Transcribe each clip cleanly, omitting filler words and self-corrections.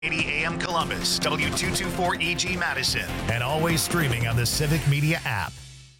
80 AM Columbus, W224EG Madison, and always streaming on the Civic Media app.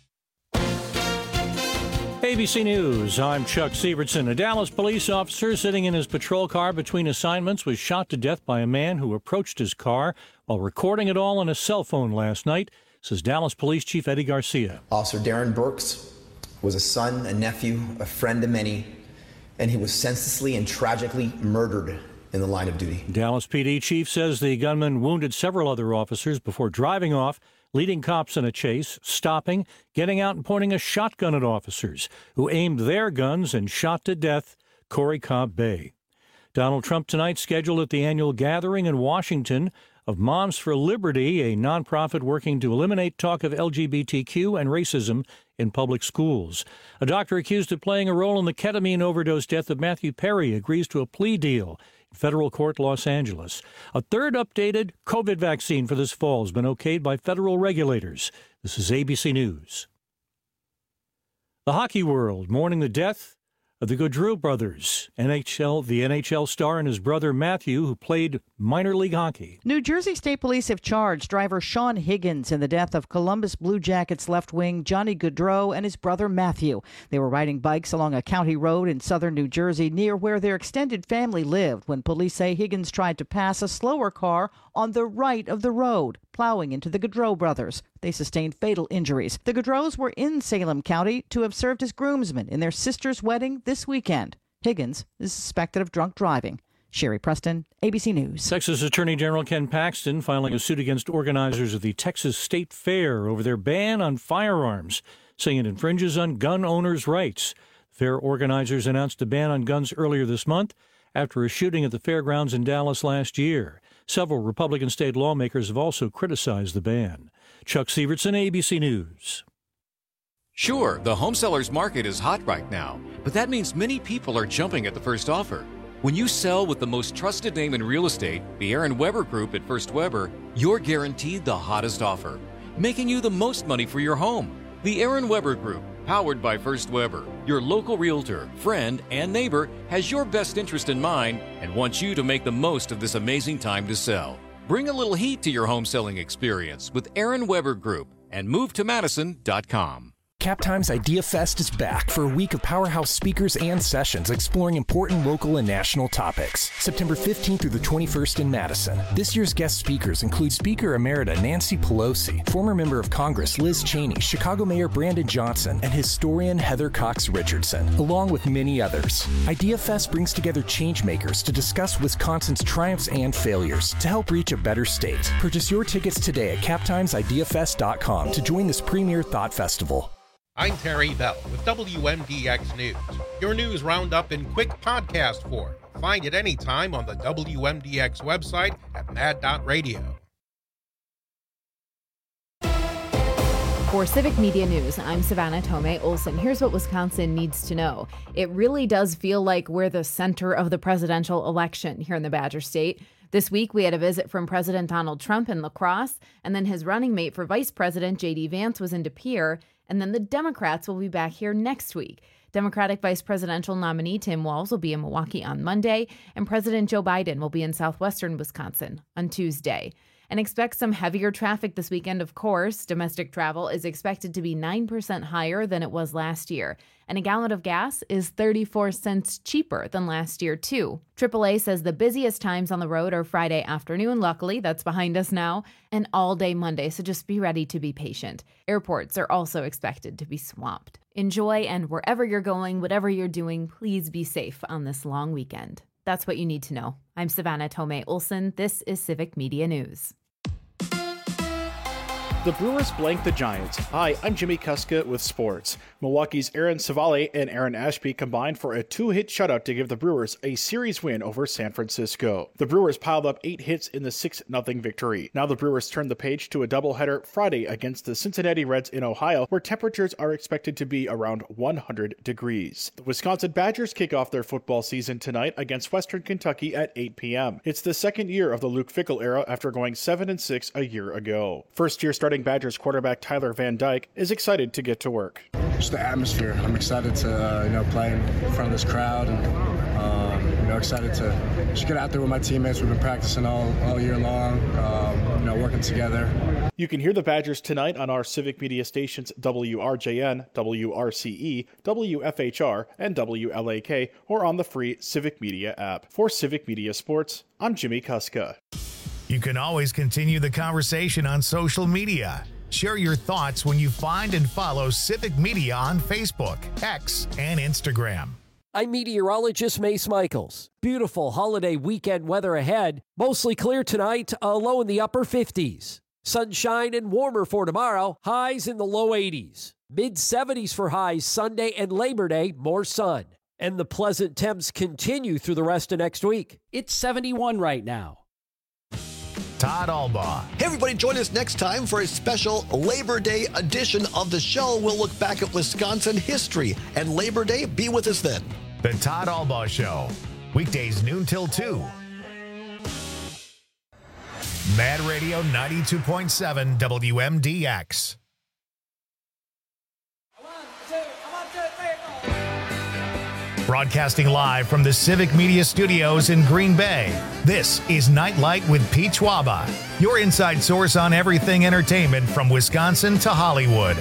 ABC News, I'm Chuck Sievertson. A Dallas police officer sitting in his patrol car between assignments was shot to death by a man who approached his car while recording it all on a cell phone last night, says Dallas Police Chief Eddie Garcia. Officer Darren Burks was a son, a nephew, a friend to many, and he was senselessly and tragically murdered in the line of duty. Dallas PD chief says the gunman wounded several other officers before driving off, leading cops in a chase, stopping, getting out and pointing a shotgun at officers who aimed their guns and shot to death Corey Cobb Bay. Donald Trump tonight scheduled at the annual gathering in Washington of Moms for Liberty, a nonprofit working to eliminate talk of LGBTQ and racism in public schools. A doctor accused of playing a role in the ketamine overdose death of Matthew Perry agrees to a plea deal in federal court, Los Angeles. A third updated COVID vaccine for this fall has been okayed by federal regulators. This is ABC News. The hockey world mourning the death of the Gaudreau brothers, the NHL star and his brother Matthew, who played minor league hockey. New Jersey State Police have charged driver Sean Higgins in the death of Columbus Blue Jackets left wing Johnny Gaudreau and his brother Matthew. They were riding bikes along a county road in southern New Jersey near where their extended family lived when police say Higgins tried to pass a slower car on the right of the road, plowing into the Gaudreau brothers. They sustained fatal injuries. The Gaudreaus were in Salem County to have served as groomsmen in their sister's wedding this weekend. Higgins is suspected of drunk driving. Sherry Preston, ABC News. Texas Attorney General Ken Paxton filing a suit against organizers of the Texas State Fair over their ban on firearms, saying it infringes on gun owners' rights. Fair organizers announced a ban on guns earlier this month after a shooting at the fairgrounds in Dallas last year. Several Republican state lawmakers have also criticized the ban. Chuck Sievertson, ABC News. Sure, the home seller's market is hot right now, but that means many people are jumping at the first offer. When you sell with the most trusted name in real estate, the Aaron Weber Group at First Weber, you're guaranteed the hottest offer, making you the most money for your home. The Aaron Weber Group, powered by First Weber, your local realtor, friend, and neighbor, has your best interest in mind and wants you to make the most of this amazing time to sell. Bring a little heat to your home selling experience with Aaron Weber Group and MoveToMadison.com. CapTimes Idea Fest is back for a week of powerhouse speakers and sessions exploring important local and national topics. September 15th through the 21st in Madison. This year's guest speakers include Speaker Emerita Nancy Pelosi, former member of Congress Liz Cheney, Chicago Mayor Brandon Johnson, and historian Heather Cox Richardson, along with many others. Idea Fest brings together changemakers to discuss Wisconsin's triumphs and failures to help reach a better state. Purchase your tickets today at CapTimesIdeaFest.com to join this premier thought festival. I'm Terry Bell with WMDX News, your news roundup in quick podcast form. Find it anytime on the WMDX website at mad.radio. For Civic Media News, I'm Savannah Tomei Olson. Here's what Wisconsin needs to know. It really does feel like we're the center of the presidential election here in the Badger State. This week, we had a visit from President Donald Trump in La Crosse, and then his running mate for Vice President, J.D. Vance, was in De Pere, and then the Democrats will be back here next week. Democratic Vice Presidential nominee Tim Walz will be in Milwaukee on Monday, and President Joe Biden will be in southwestern Wisconsin on Tuesday. And expect some heavier traffic this weekend, of course. Domestic travel is expected to be 9% higher than it was last year. And a gallon of gas is 34 cents cheaper than last year, too. AAA says the busiest times on the road are Friday afternoon. Luckily, that's behind us now. And all day Monday, so just be ready to be patient. Airports are also expected to be swamped. Enjoy, and wherever you're going, whatever you're doing, please be safe on this long weekend. That's what you need to know. I'm Savannah Tomei Olson. This is Civic Media News. The Brewers blanked the Giants. Hi, I'm Jimmy Kuska with sports. Milwaukee's Aaron Savale and Aaron Ashby combined for a 2-hit shutout to give the Brewers a series win over San Francisco. The Brewers piled up 8 hits in the 6-0 victory. Now the Brewers turn the page to a doubleheader Friday against the Cincinnati Reds in Ohio, where temperatures are expected to be around 100 degrees. The Wisconsin Badgers kick off their football season tonight against Western Kentucky at 8 p.m. It's the second year of the Luke Fickell era after going 7-6 a year ago. First-year starting Badgers quarterback Tyler Van Dyke is excited to get to work. Just the atmosphere. I'm excited to play in front of this crowd and excited to just get out there with my teammates. We've been practicing all year long, working together. You can hear the Badgers tonight on our Civic Media stations WRJN, WRCE, WFHR, and WLAK, or on the free Civic Media app. For Civic Media Sports, I'm Jimmy Kuska. You can always continue the conversation on social media. Share your thoughts when you find and follow Civic Media on Facebook, X, and Instagram. I'm meteorologist Mace Michaels. Beautiful holiday weekend weather ahead. Mostly clear tonight, a low in the upper 50s. Sunshine and warmer for tomorrow, highs in the low 80s. Mid-70s for highs Sunday and Labor Day, more sun. And the pleasant temps continue through the rest of next week. It's 71 right now. Todd Albaugh. Hey, everybody, join us next time for a special Labor Day edition of the show. We'll look back at Wisconsin history and Labor Day. Be with us then. The Todd Albaugh Show. Weekdays noon till 2. Mad Radio 92.7 WMDX. Broadcasting live from the Civic Media Studios in Green Bay, this is Nightlight with Pete Schwaba, your inside source on everything entertainment from Wisconsin to Hollywood.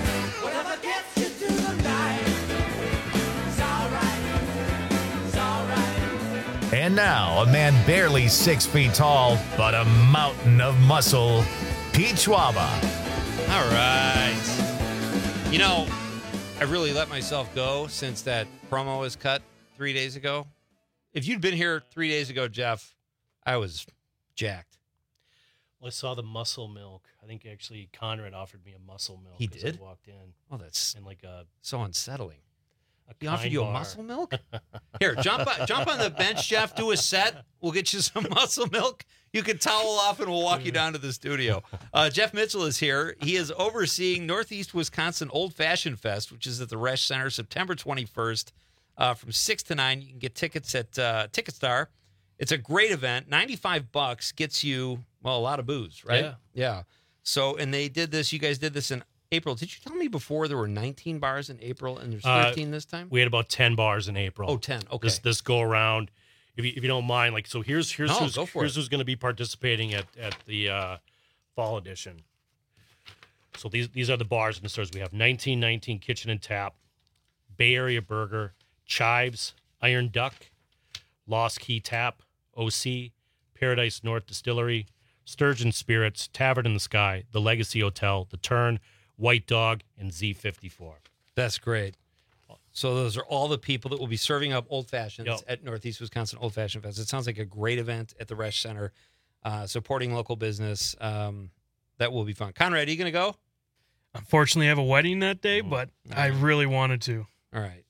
And now, a man barely 6 feet tall, but a mountain of muscle, Pete Schwaba. All right. You know, I really let myself go since that promo was cut 3 days ago. If you'd been here 3 days ago, Jeff, I was jacked. Well, I saw the muscle milk. I think actually Conrad offered me a muscle milk. He did? I walked in. Oh, that's in like a so unsettling. He kind offered you bar. a muscle milk? Here, jump on the bench, Jeff. Do a set. We'll get you some muscle milk. You can towel off, and we'll walk you down to the studio. Jeff Mitchell is here. He is overseeing Northeast Wisconsin Old Fashioned Fest, which is at the Resch Center, September 21st, from 6 to 9. You can get tickets at TicketStar. It's a great event. $95 gets you, well, a lot of booze, right? Yeah. So, and they did this. You guys did this in April. Did you tell me before there were 19 bars in April and there's 13 this time? We had about 10 bars in April. Oh, 10. Okay. This go around. If you don't mind, like, so here's who's going to be participating at the fall edition. So these are the bars and the stores. We have 1919 Kitchen and Tap, Bay Area Burger, Chives, Iron Duck, Lost Key Tap, OC, Paradise North Distillery, Sturgeon Spirits, Tavern in the Sky, The Legacy Hotel, The Turn, White Dog, and Z54. That's great. So those are all the people that will be serving up Old Fashions at Northeast Wisconsin Old Fashioned Fest. It sounds like a great event at the Resch Center, supporting local business. That will be fun. Conrad, are you going to go? Unfortunately, I have a wedding that day, but I really wanted to. All right.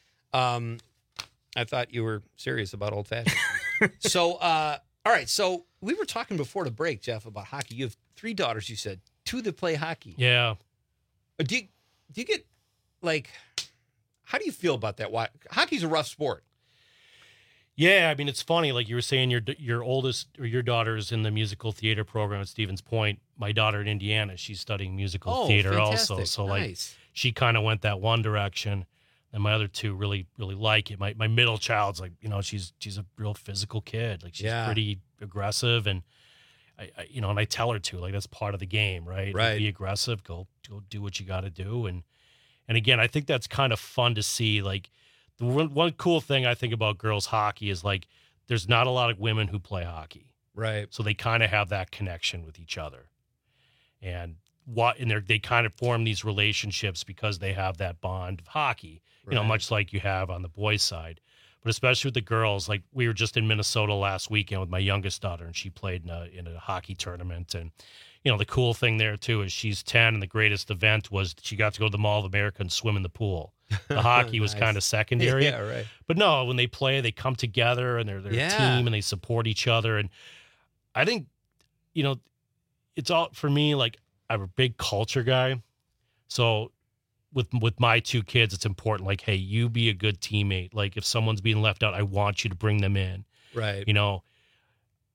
I thought you were serious about Old Fashioned. So, all right. So we were talking before the break, Jeff, about hockey. You have 3 daughters, you said. 2 that play hockey. Yeah. Do you get, like, how do you feel about that? Why hockey's a rough sport. Yeah, I mean, it's funny. Like you were saying, your oldest or your daughter's in the musical theater program at Stevens Point. My daughter in Indiana, she's studying musical theater fantastic. also. So nice. like she kind of went that one direction. And my other 2 really, really like it. My middle child's like, she's a real physical kid. Like she's pretty aggressive, and and I tell her to, like, that's part of the game, right? Right. Like, be aggressive, go do what you got to do. And again, I think that's kind of fun to see. Like the one cool thing I think about girls hockey is like, there's not a lot of women who play hockey. Right. So they kind of have that connection with each other. And they kind of form these relationships because they have that bond of hockey, much like you have on the boys' side. But especially with the girls, like we were just in Minnesota last weekend with my youngest daughter, and she played in a hockey tournament. And, the cool thing there, too, is she's 10, and the greatest event was she got to go to the Mall of America and swim in the pool. The hockey was kind of secondary. Yeah, right. But no, when they play, they come together, and they're a team, and they support each other. And I think, it's all, for me, like, I'm a big culture guy. So with my 2 kids, it's important. Like, hey, you be a good teammate. Like, if someone's being left out, I want you to bring them in. Right.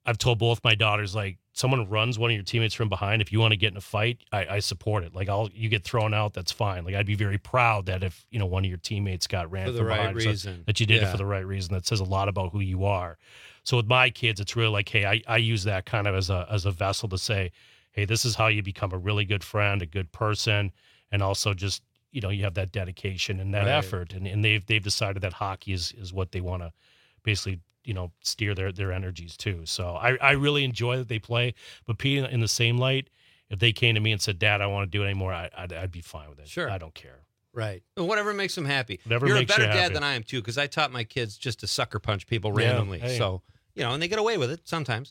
I've told both my daughters, like, someone runs one of your teammates from behind, if you want to get in a fight, I support it. Like, you get thrown out, that's fine. Like, I'd be very proud that if, one of your teammates got ran from behind, that you did it for the right reason. That says a lot about who you are. So with my kids, it's really like, hey, I use that kind of as a vessel to say, hey, this is how you become a really good friend, a good person, and also just, you have that dedication and that effort. And they've decided that hockey is what they want to basically, steer their energies to. So I really enjoy that they play. But Pete, in the same light, if they came to me and said, Dad, I want to do it anymore, I'd be fine with it. Sure. I don't care. Right. Whatever makes them happy. Whatever You're a makes better you dad happy. than I am, too, because I taught my kids just to sucker punch people randomly. Hey. So, and they get away with it sometimes.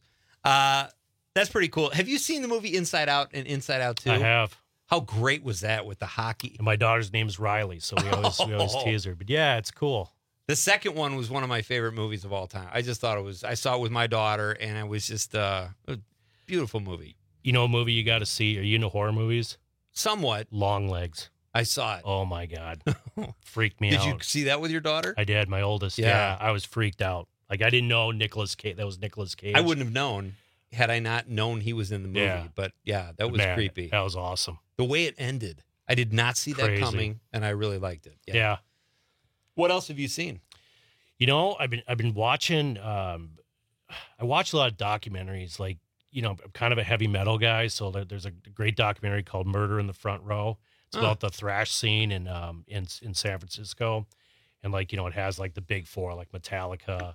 That's pretty cool. Have you seen the movie Inside Out and Inside Out 2? I have. How great was that with the hockey? And my daughter's name's Riley, so we always tease her. But yeah, it's cool. The second one was one of my favorite movies of all time. I just thought I saw it with my daughter, and it was just a beautiful movie. You know a movie you got to see? Are you into horror movies? Somewhat. Long Legs. I saw it. Oh, my God. Freaked me out. Did you see that with your daughter? I did, my oldest. Yeah. I was freaked out. Like, I didn't know Nicolas Cage. That was Nicolas Cage. I wouldn't have known had I not known he was in the movie. Yeah. But, that was creepy. That was awesome. The way it ended, I did not see that coming, and I really liked it. Yeah. What else have you seen? I've been watching. I watch a lot of documentaries. Like, I'm kind of a heavy metal guy, so there's a great documentary called "Murder in the Front Row." It's about the thrash scene in San Francisco, and it has like the big four, like Metallica,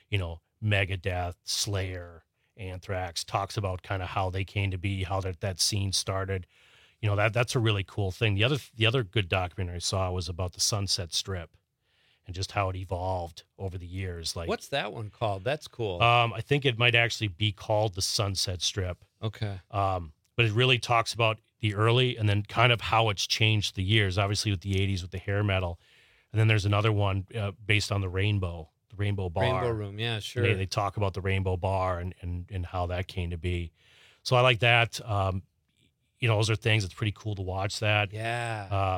Megadeth, Slayer, Anthrax. Talks about kind of how they came to be, how that scene started. That's a really cool thing. The other good documentary I saw was about the Sunset Strip and just how it evolved over the years. Like, what's that one called? That's cool. I think it might actually be called the Sunset Strip. Okay. But it really talks about the early and then kind of how it's changed the years, obviously with the 80s with the hair metal. And then there's another one based on the Rainbow Bar. Rainbow Room, yeah, sure. They talk about the Rainbow Bar and how that came to be. So I like that. Those are things that's pretty cool to watch that. Yeah.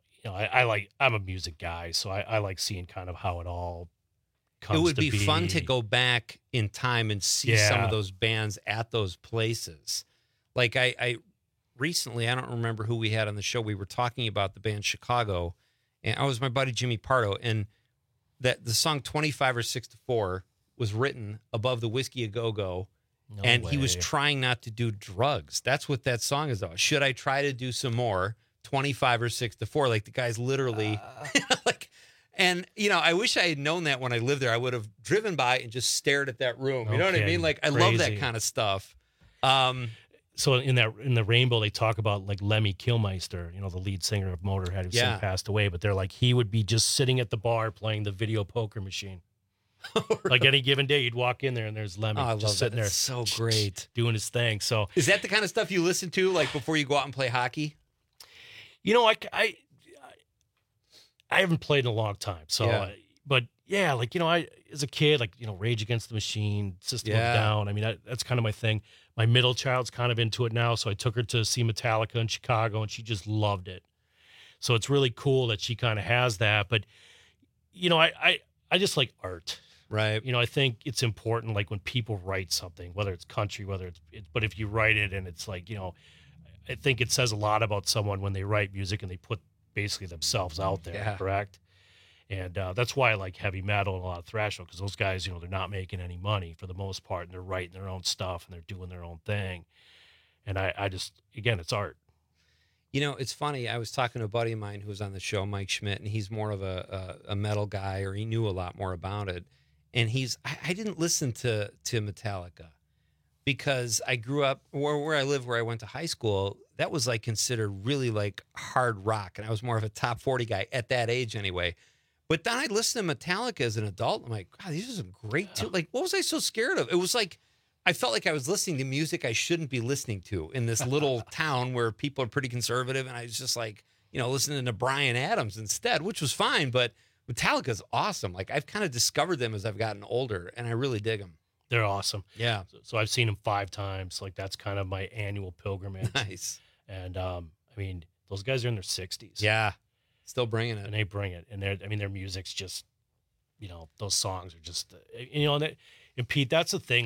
I'm a music guy, so I like seeing kind of how it all comes to be. It would be fun to go back in time and see some of those bands at those places. Like I recently, I don't remember who we had on the show. We were talking about the band Chicago, and I was my buddy Jimmy Pardo, and that the song 25 or 6 to 4 was written above the Whiskey A Go-Go. No and way. He was trying not to do drugs. That's what that song is about. Should I try to do some more? 25 or 6 to 4. Like the guy's literally and I wish I had known that when I lived there. I would have driven by and just stared at that room. You know what I mean? Like I love that kind of stuff. So in the Rainbow, they talk about like Lemmy Kilmister, the lead singer of Motorhead, who since passed away. But they're like, he would be just sitting at the bar playing the video poker machine. Like any given day, you'd walk in there and there's Lemmy just sitting there. So great. Doing his thing. So is that the kind of stuff you listen to like before you go out and play hockey? I haven't played in a long time. So, I as a kid, Rage Against the Machine, System of a Down. I mean, that's kind of my thing. My middle child's kind of into it now, so I took her to see Metallica in Chicago, and she just loved it. So it's really cool that she kind of has that. But, I just like art. Right. I think it's important, like when people write something, whether it's country, but if you write it and it's like, I think it says a lot about someone when they write music and they put basically themselves out there, correct? And that's why I like heavy metal and a lot of thrash metal, because those guys, they're not making any money for the most part, and they're writing their own stuff and they're doing their own thing. And I just, again, it's art. It's funny. I was talking to a buddy of mine who was on the show, Mike Schmidt, and he's more of a metal guy, or he knew a lot more about it. And I didn't listen to Metallica because I grew up where I live, where I went to high school. That was like considered really like hard rock, and I was more of a top 40 guy at that age anyway. But then I listened to Metallica as an adult. I'm like, God, these are some great tunes. Like, what was I so scared of? It was like I felt like I was listening to music I shouldn't be listening to in this little town where people are pretty conservative, and I was just like, listening to Bryan Adams instead, which was fine. But Metallica's awesome. Like, I've kind of discovered them as I've gotten older, and I really dig them. They're awesome. Yeah. So I've seen them 5 times. Like, that's kind of my annual pilgrimage. Nice. And those guys are in their 60s. Yeah. Still bringing it. And they bring it. And their music's just, those songs are just, and Pete, that's the thing. Like,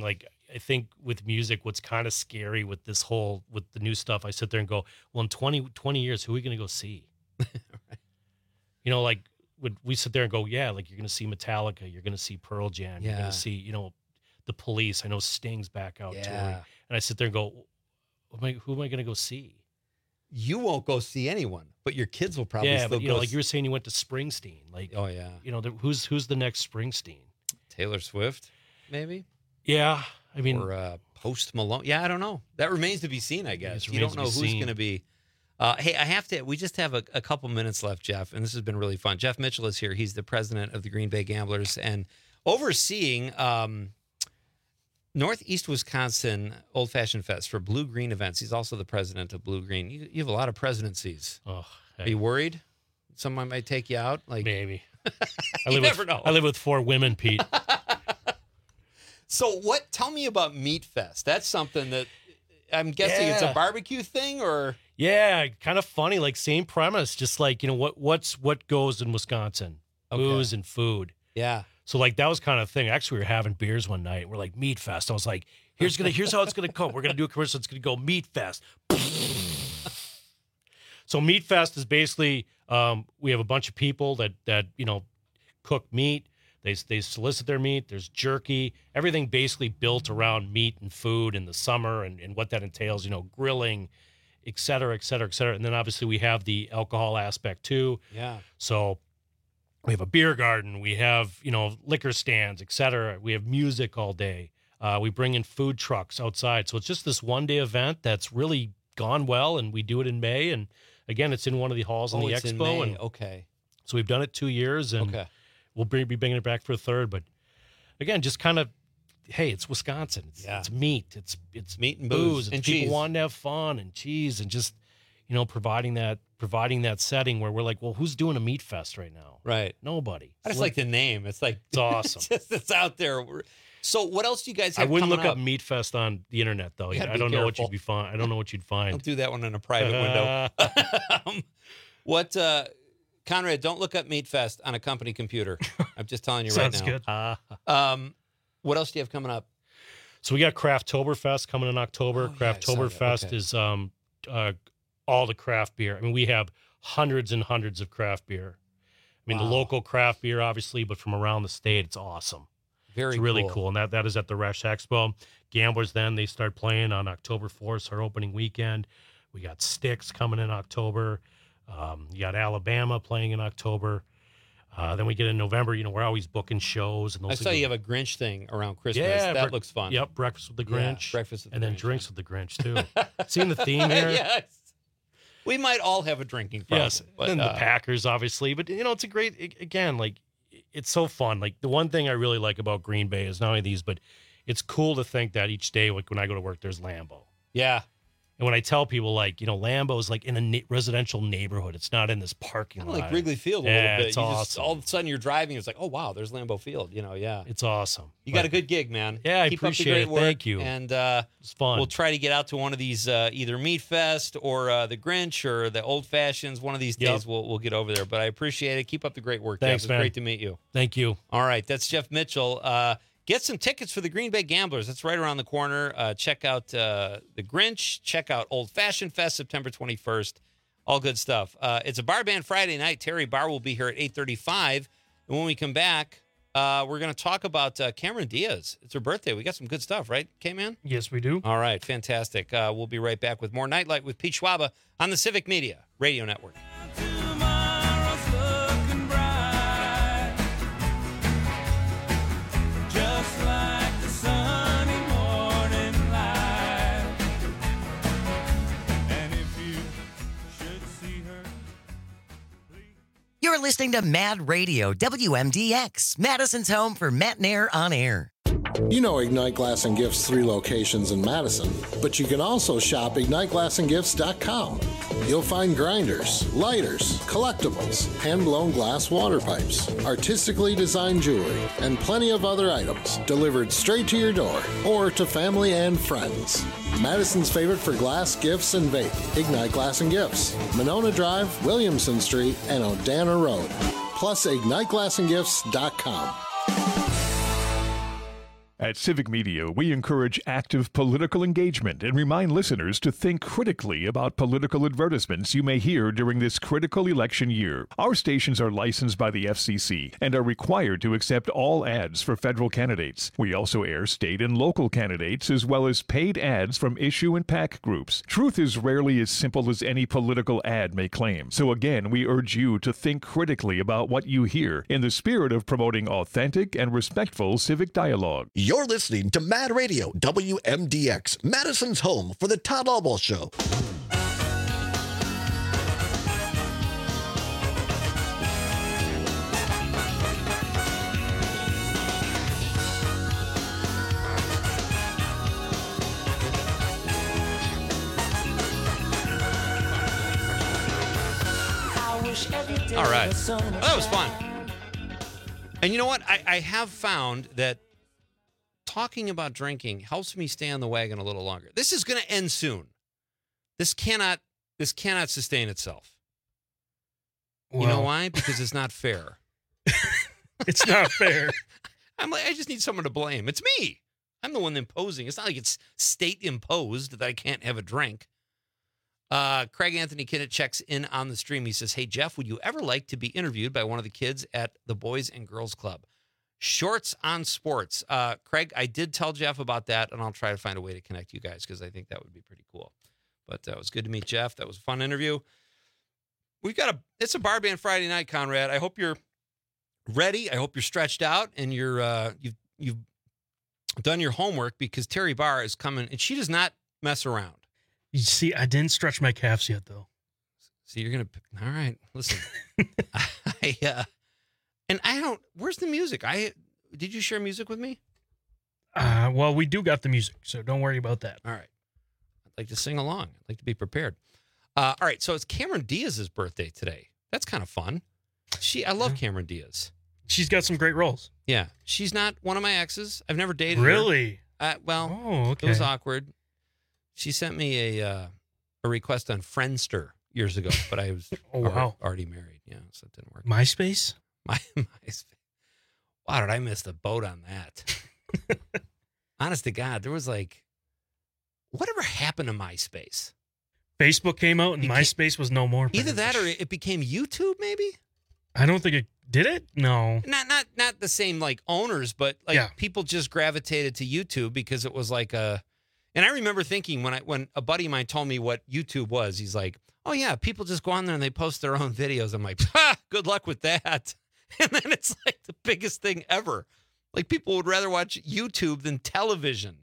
think with music, what's kind of scary with this whole, with the new stuff, I sit there and go, well, in 20 years, who are we going to go see? Right. You know, like we sit there and go, yeah, like you're going to see Metallica, you're going to see Pearl Jam, you're going to see, you know, the Police. I know Sting's back out touring. And I sit there and go, who am I going to go see? You won't go see anyone, but your kids will probably still but, you go. know, like you were saying, you went to Springsteen. Like, oh yeah, you know, who's the next Springsteen? Taylor Swift, maybe. Yeah, I mean, or Post Malone. Yeah, I don't know. That remains to be seen, I guess. You don't know who's going to be. Hey, I have to. We just have a couple minutes left, Jeff, and this has been really fun. Jeff Mitchell is here. He's the president of the Green Bay Gamblers and overseeing Northeast Wisconsin Old Fashioned Fest for Blue Green events. He's also the president of Blue Green. You have a lot of presidencies. Oh, hey. Are you worried someone might take you out? Like maybe. You never know. I live with 4 women, Pete. So tell me about Meat Fest. That's something that I'm guessing it's a barbecue thing, or? Yeah, kind of funny, like same premise, just like, you know, what goes in Wisconsin? Booze and food. Yeah. So like that was kind of the thing. Actually, we were having beers one night. We're like, Meat Fest. I was like, here's how it's gonna go. We're gonna do a commercial. It's gonna go Meat Fest. So Meat Fest is basically we have a bunch of people that you know cook meat. They solicit their meat. There's jerky. Everything basically built around meat and food in the summer and what that entails. You know, grilling, et cetera, et cetera, et cetera. And then obviously we have the alcohol aspect too. Yeah. So we have a beer garden. We have, you know, liquor stands, et cetera. We have music all day. We bring in food trucks outside. So it's just this one-day event that's really gone well, and we do it in May. And again, it's in one of the halls in the it's expo. In May. And okay. So we've done it 2 years, and we'll be bringing it back for a third. But again, just kind of, hey, it's Wisconsin. It's meat. It's meat and booze. And it's cheese. people wanting to have fun and cheese and just, you know, providing that setting where we're like, well, who's doing a meat fest right now? Right. Nobody. I just like the name. It's like it's awesome. It's out there. So what else do you guys have? I wouldn't look up up Meat Fest on the internet though. I don't know what you'd be find. I don't know what you'd find. Don't do that one in a private window. Conrad, don't look up Meat Fest on a company computer. I'm just telling you right now. Sounds good. What else do you have coming up? So we got Crafttoberfest coming in October. Crafttoberfest is all the craft beer. I mean, we have hundreds and hundreds of craft beer. I mean, the local craft beer, obviously, but from around the state, it's awesome. It's really cool. And that is at the Resch Expo. Gamblers then, they start playing on October 4th, our opening weekend. We got Styx coming in October. You got Alabama playing in October. Then we get in November. You know, we're always booking shows. And I saw you have a Grinch thing around Christmas. Yeah, that looks fun. Yep, breakfast with the Grinch. Breakfast with the and then Grinch, drinks with the Grinch too. Seeing the theme here? Yes. We might all have a drinking problem. Yes, and the Packers, obviously. But, you know, it's a great, again, like, it's so fun. Like, the one thing I really like about Green Bay is not only these, but it's cool to think that each day, like, when I go to work, there's Lambeau. Yeah. And when I tell people, like, you know, Lambeau is like in a residential neighborhood. It's not in this parking lot. Like Wrigley Field a little bit. It's awesome. All of a sudden you're driving, it's like, oh, wow, there's Lambeau Field. You know, It's awesome. You got a good gig, man. Yeah, I Keep appreciate up the it. great work. Thank you. And it's fun. We'll try to get out to one of these, either Meat Fest or the Grinch or the Old Fashions. One of these days we'll get over there. But I appreciate it. Keep up the great work, Thanks, Jeff. man. It's great to meet you. Thank you. All right, that's Jeff Mitchell. Get some tickets for the Green Bay Gamblers. That's right around the corner. Check out the Grinch. Check out Old Fashioned Fest, September 21st. All good stuff. It's a bar band Friday night. Terry Barr will be here at 8:35. And when we come back, we're going to talk about Cameron Diaz. It's her birthday. We got some good stuff, right, K-Man? Yes, we do. All right, fantastic. We'll be right back with more Nightlight with Pete Schwaba on the Civic Media Radio Network. You're listening to Mad Radio, WMDX, Madison's home for Matt Nair on air. You know Ignite Glass and Gifts' 3 locations in Madison, but you can also shop IgniteGlassandGifts.com. You'll find grinders, lighters, collectibles, hand-blown glass water pipes, artistically designed jewelry, and plenty of other items delivered straight to your door or to family and friends. Madison's favorite for glass, gifts, and vape, Ignite Glass and Gifts, Monona Drive, Williamson Street, and Odana Road. Plus, IgniteGlassandGifts.com. At Civic Media, we encourage active political engagement and remind listeners to think critically about political advertisements you may hear during this critical election year. Our stations are licensed by the FCC and are required to accept all ads for federal candidates. We also air state and local candidates as well as paid ads from issue and PAC groups. Truth is rarely as simple as any political ad may claim. So again, we urge you to think critically about what you hear in the spirit of promoting authentic and respectful civic dialogue. You're listening to Mad Radio, WMDX, Madison's home for the Todd Albaugh Show. All right. Well, that was fun. And you know what? I have found that talking about drinking helps me stay on the wagon a little longer. This is going to end soon. This cannot sustain itself. Well, you know why? Because it's not fair. It's not fair. I just need someone to blame. It's me. I'm the one imposing. It's not like it's state imposed that I can't have a drink. Craig Anthony Kinnett checks in on the stream. He says, "Hey, Jeff, would you ever like to be interviewed by one of the kids at the Boys and Girls Club? Shorts on Sports." Craig, I did tell Jeff about that, and I'll try to find a way to connect you guys because I think that would be pretty cool. But it was good to meet Jeff. That was a fun interview. It's a bar band Friday night, Conrad. I hope you're ready. I hope you're stretched out and you've done your homework because Terry Barr is coming, and she does not mess around. You see, I didn't stretch my calves yet, though. So you're going to... All right, listen. Where's the music? Did you share music with me? Well, we do got the music, so don't worry about that. All right. I'd like to sing along. I'd like to be prepared. All right, so it's Cameron Diaz's birthday today. That's kind of fun. I love Cameron Diaz. She's got some great roles. Yeah. She's not one of my exes. I've never dated her. Really? Okay. It was awkward. She sent me a request on Friendster years ago, but I was already married. Yeah, so it didn't work. MySpace? MySpace. Wow, did I miss the boat on that? Honest to God, there was whatever happened to MySpace? Facebook came out and MySpace was no more. Either that or it became YouTube, maybe? I don't think it did it. No. Not the same owners, but people just gravitated to YouTube because it was and I remember thinking when a buddy of mine told me what YouTube was, he's like, "Oh yeah, people just go on there and they post their own videos." I'm like, good luck with that. And then it's the biggest thing ever. People would rather watch YouTube than television.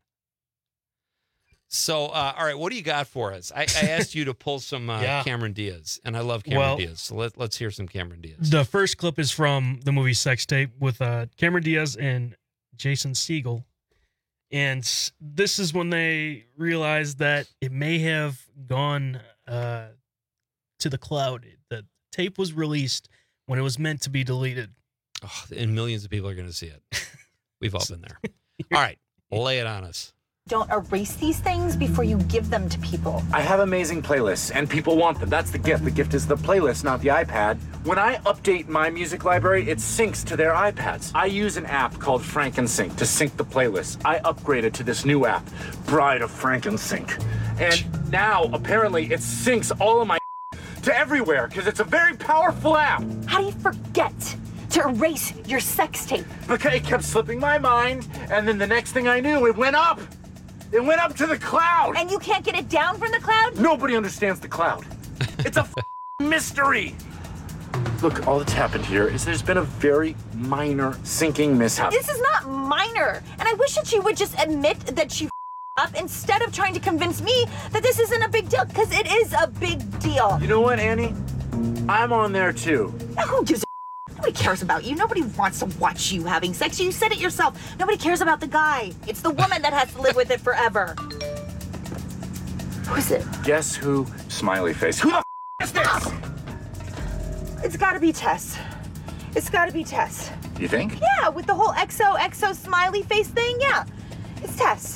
So, all right, what do you got for us? I asked you to pull some Cameron Diaz, and I love Cameron Diaz. So let's hear some Cameron Diaz. The first clip is from the movie Sex Tape with Cameron Diaz and Jason Segel. And this is when they realized that it may have gone to the cloud. The tape was released when it was meant to be deleted. Oh, and millions of people are going to see it. We've all been there. All right, lay it on us. Don't erase these things before you give them to people. I have amazing playlists, and people want them. That's the gift. The gift is the playlist, not the iPad. When I update my music library, it syncs to their iPads. I use an app called FrankenSync to sync the playlist. I upgraded to this new app, Bride of FrankenSync. And now, apparently, it syncs all of my to everywhere, because it's a very powerful app. How do you forget to erase your sex tape? Because it kept slipping my mind, and then the next thing I knew, it went up. It went up to the cloud. And you can't get it down from the cloud? Nobody understands the cloud. It's a mystery. Look, all that's happened here is there's been a very minor syncing mishap. This is not minor. And I wish that she would just admit that she up instead of trying to convince me that this isn't a big deal, because it is a big deal. You know what, Annie? I'm on there too. Now, who gives a Nobody cares about you. Nobody wants to watch you having sex. You said it yourself. Nobody cares about the guy. It's the woman that has to live with it forever. Who is it? Guess who? Smiley face. Who the is this? It's gotta be Tess. It's gotta be Tess. You think? Yeah, with the whole XO smiley face thing, yeah. It's Tess.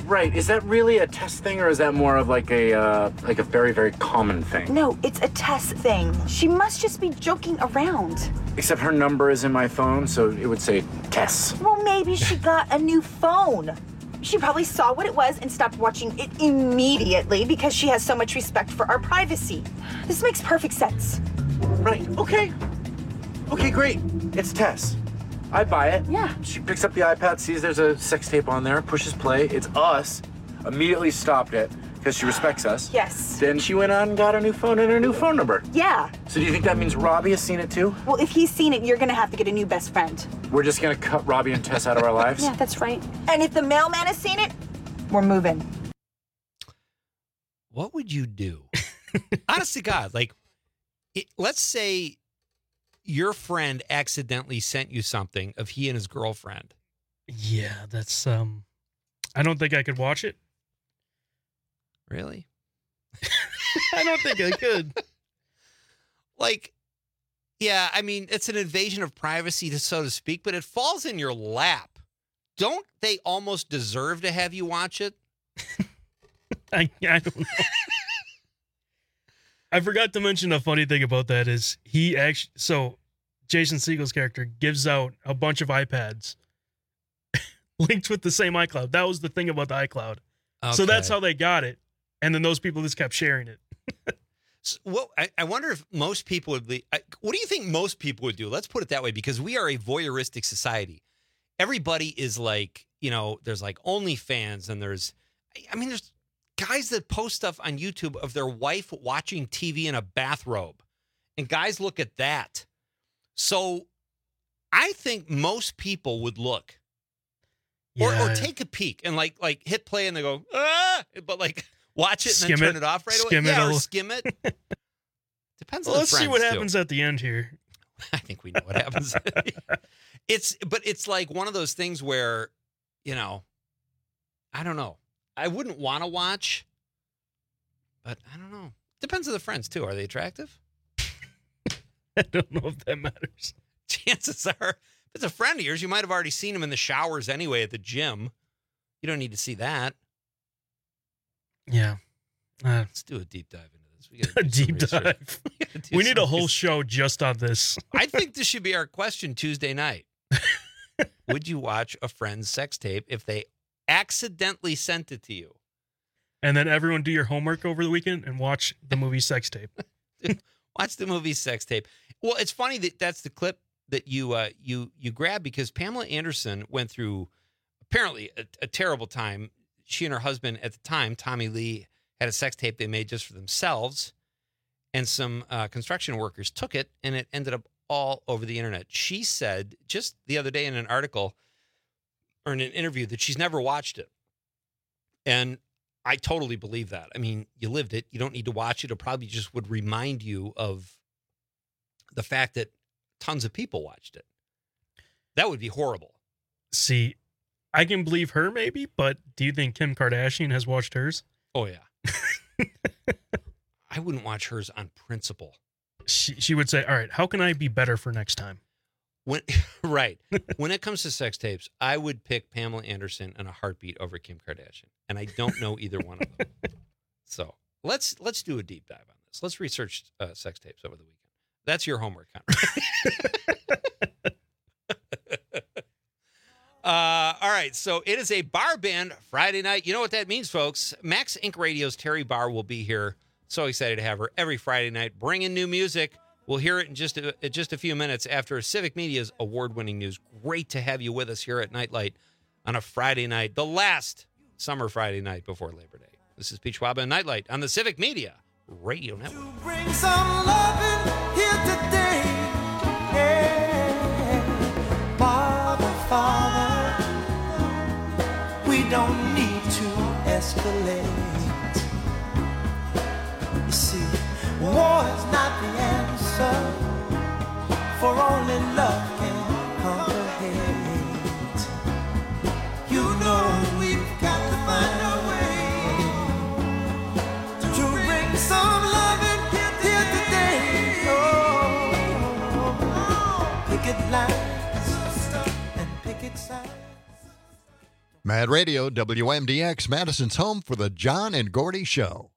Right. Is that really a test thing, or is that more of like a very, very common thing? No, it's a Tess thing. She must just be joking around. Except her number is in my phone, so it would say Tess. Well, maybe she got a new phone. She probably saw what it was and stopped watching it immediately because she has so much respect for our privacy. This makes perfect sense. Right. Okay. Okay, great. It's Tess. I buy it. Yeah. She picks up the iPad, sees there's a sex tape on there, pushes play. It's us. Immediately stopped it because she respects us. Yes. Then she went on and got a new phone and her new phone number. Yeah. So do you think that means Robbie has seen it too? Well, if he's seen it, you're gonna have to get a new best friend. We're just gonna cut Robbie and Tess out of our lives? Yeah, that's right. And if the mailman has seen it, we're moving. What would you do? Honest to God, like, let's say your friend accidentally sent you something of he and his girlfriend. Yeah, that's, I don't think I could watch it. Really? I don't think I could. Like, yeah, I mean, it's an invasion of privacy, so to speak, but it falls in your lap. Don't they almost deserve to have you watch it? I don't know. I forgot to mention a funny thing about that is he actually, so Jason Segel's character gives out a bunch of iPads linked with the same iCloud. That was the thing about the iCloud. Okay. So that's how they got it. And then those people just kept sharing it. So, I wonder if most people would be, what do you think most people would do? Let's put it that way, because we are a voyeuristic society. Everybody is like, you know, there's like OnlyFans, and there's guys that post stuff on YouTube of their wife watching TV in a bathrobe, and guys look at that. So I think most people would look or take a peek and like hit play and they go, but like watch it and then turn it off right away. Yeah, or skim it. Depends on the friends, let's see what happens at the end here. I think we know what happens. It's like one of those things where, you know, I don't know. I wouldn't want to watch, but I don't know. Depends on the friends too. Are they attractive? I don't know if that matters. Chances are, if it's a friend of yours, you might have already seen him in the showers anyway at the gym. You don't need to see that. Yeah. Let's do a deep dive into this. We got a deep dive. We need a whole show just on this. I think this should be our question Tuesday night. Would you watch a friend's sex tape if they accidentally sent it to you? And then everyone do your homework over the weekend and watch the movie Sex Tape. Watch the movie Sex Tape. Well, it's funny that that's the clip that you grabbed, because Pamela Anderson went through apparently a terrible time. She and her husband at the time, Tommy Lee, had a sex tape they made just for themselves, and some construction workers took it, and it ended up all over the internet. She said just the other day in an article or in an interview that she's never watched it. And I totally believe that. I mean, you lived it. You don't need to watch it. It probably just would remind you of the fact that tons of people watched it. That would be horrible. See, I can believe her maybe, but do you think Kim Kardashian has watched hers? Oh, yeah. I wouldn't watch hers on principle. She would say, all right, how can I be better for next time? Right. When it comes to sex tapes, I would pick Pamela Anderson in a heartbeat over Kim Kardashian. And I don't know either one of them. So let's do a deep dive on this. Let's research sex tapes over the weekend. That's your homework, Conrad. All right. So it is a bar band Friday night. You know what that means, folks. Max Inc. Radio's Terry Barr will be here. So excited to have her every Friday night, bringing new music. We'll hear it in just a few minutes after Civic Media's award-winning news. Great to have you with us here at Nightlight on a Friday night, the last summer Friday night before Labor Day. This is Pete Schwab and Nightlight on the Civic Media Radio Network. To bring some loving here today. Yeah. Father, we don't need to escalate. You see, war is not the answer, for only love can conquer hate. You know we've got to find a way to bring some love in here today. Oh, picket lines and picket signs. Mad Radio, WMDX, Madison's home for the John and Gordy Show.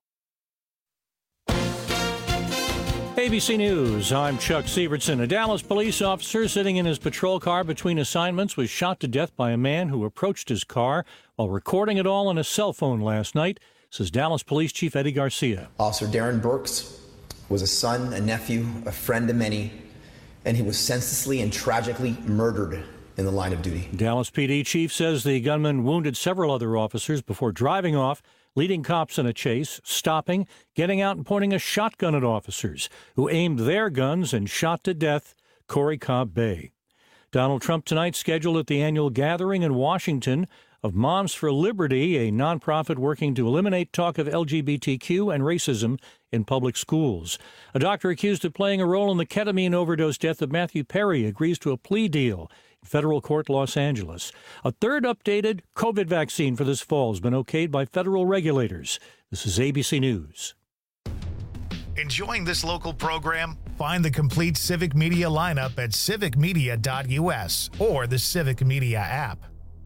ABC News, I'm Chuck Sievertson. A Dallas police officer sitting in his patrol car between assignments was shot to death by a man who approached his car while recording it all on a cell phone last night, says Dallas Police Chief Eddie Garcia. Officer Darren Burks was a son, a nephew, a friend to many, and he was senselessly and tragically murdered in the line of duty. Dallas PD chief says the gunman wounded several other officers before driving off, leading cops in a chase, stopping, getting out and pointing a shotgun at officers, who aimed their guns and shot to death Corey Cobb Bay. Donald Trump tonight scheduled at the annual gathering in Washington of Moms for Liberty, a nonprofit working to eliminate talk of LGBTQ and racism in public schools. A doctor accused of playing a role in the ketamine overdose death of Matthew Perry agrees to a plea deal in federal court, Los Angeles. A third updated COVID vaccine for this fall has been okayed by federal regulators. This is ABC News. Enjoying this local program? Find the complete Civic Media lineup at civicmedia.us or the Civic Media app.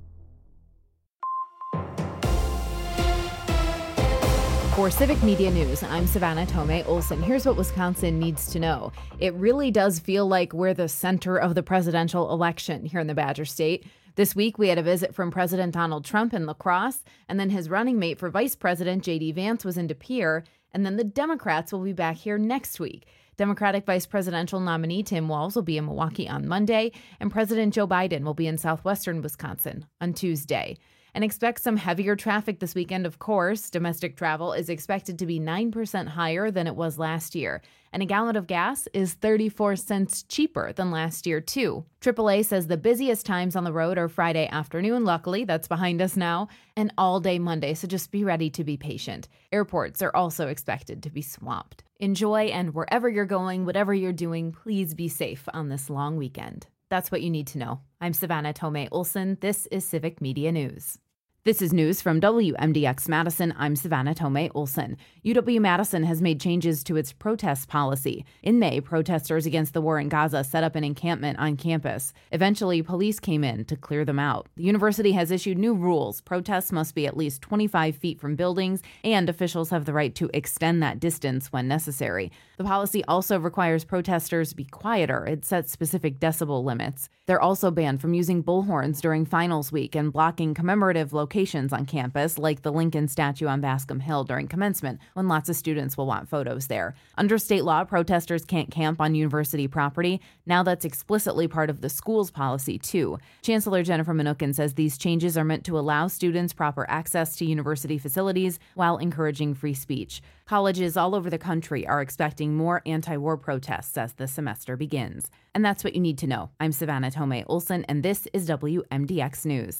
For Civic Media News, I'm Savannah Tomei Olson. Here's what Wisconsin needs to know. It really does feel like we're the center of the presidential election here in the Badger State. This week, we had a visit from President Donald Trump in La Crosse, and then his running mate for Vice President, J.D. Vance, was in De Pere, and then the Democrats will be back here next week. Democratic Vice Presidential nominee Tim Walz will be in Milwaukee on Monday, and President Joe Biden will be in southwestern Wisconsin on Tuesday. And expect some heavier traffic this weekend, of course. Domestic travel is expected to be 9% higher than it was last year. And a gallon of gas is 34 cents cheaper than last year, too. AAA says the busiest times on the road are Friday afternoon. Luckily, that's behind us now. And all day Monday, so just be ready to be patient. Airports are also expected to be swamped. Enjoy, and wherever you're going, whatever you're doing, please be safe on this long weekend. That's what you need to know. I'm Savannah Tomei Olson. This is Civic Media News. This is news from WMDX Madison. I'm Savannah Tomei Olson. UW-Madison has made changes to its protest policy. In May, protesters against the war in Gaza set up an encampment on campus. Eventually, police came in to clear them out. The university has issued new rules. Protests must be at least 25 feet from buildings, and officials have the right to extend that distance when necessary. The policy also requires protesters be quieter. It sets specific decibel limits. They're also banned from using bullhorns during finals week and blocking commemorative locations on campus, like the Lincoln statue on Bascom Hill during commencement, when lots of students will want photos there. Under state law, protesters can't camp on university property. Now that's explicitly part of the school's policy, too. Chancellor Jennifer Mnookin says these changes are meant to allow students proper access to university facilities while encouraging free speech. Colleges all over the country are expecting more anti-war protests as the semester begins. And that's what you need to know. I'm Savannah Tomei Olson, and this is WMDX News.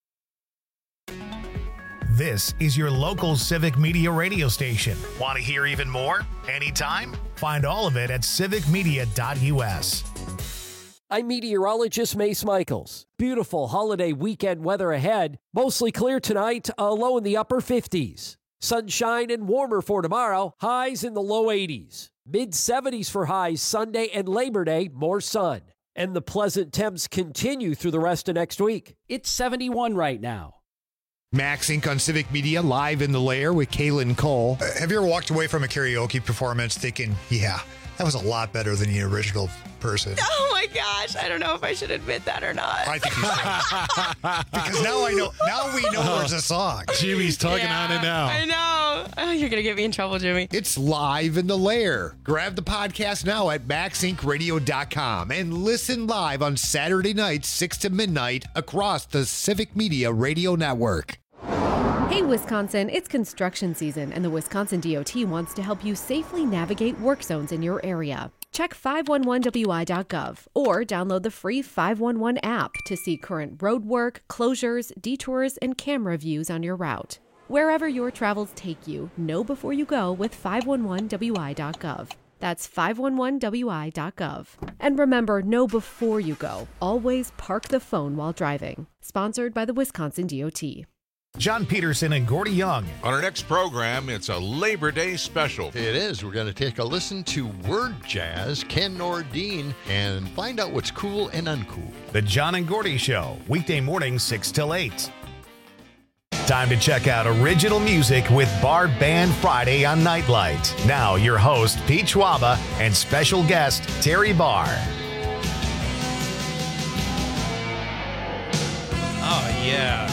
This is your local Civic Media radio station. Want to hear even more? Anytime? Find all of it at civicmedia.us. I'm meteorologist Mace Michaels. Beautiful holiday weekend weather ahead. Mostly clear tonight, a low in the upper 50s. Sunshine and warmer for tomorrow, highs in the low 80s. Mid-70s for highs Sunday and Labor Day, more sun. And the pleasant temps continue through the rest of next week. It's 71 right now. Max Inc. on Civic Media, live in the lair with Kaylin Cole. Have you ever walked away from a karaoke performance thinking, yeah, that was a lot better than the original person? Oh my gosh, I don't know if I should admit that or not. I think you should. Because now we know there's a song. Jimmy's tugging on it now. I know. Oh, you're going to get me in trouble, Jimmy. It's live in the lair. Grab the podcast now at maxincradio.com and listen live on Saturday nights, 6 to midnight across the Civic Media Radio Network. Hey, Wisconsin, it's construction season, and the Wisconsin DOT wants to help you safely navigate work zones in your area. Check 511wi.gov or download the free 511 app to see current road work, closures, detours, and camera views on your route. Wherever your travels take you, know before you go with 511wi.gov. That's 511wi.gov. And remember, know before you go. Always park the phone while driving. Sponsored by the Wisconsin DOT. John Peterson and Gordy Young. On our next program, it's a Labor Day special. It is. We're going to take a listen to Word Jazz, Ken Nordine, and find out what's cool and uncool. The John and Gordy Show, weekday morning 6 till 8. Time to check out original music with Bar Band Friday on Nightlight. Now, your host, Pete Schwaba, and special guest, Terry Barr. Oh, yeah.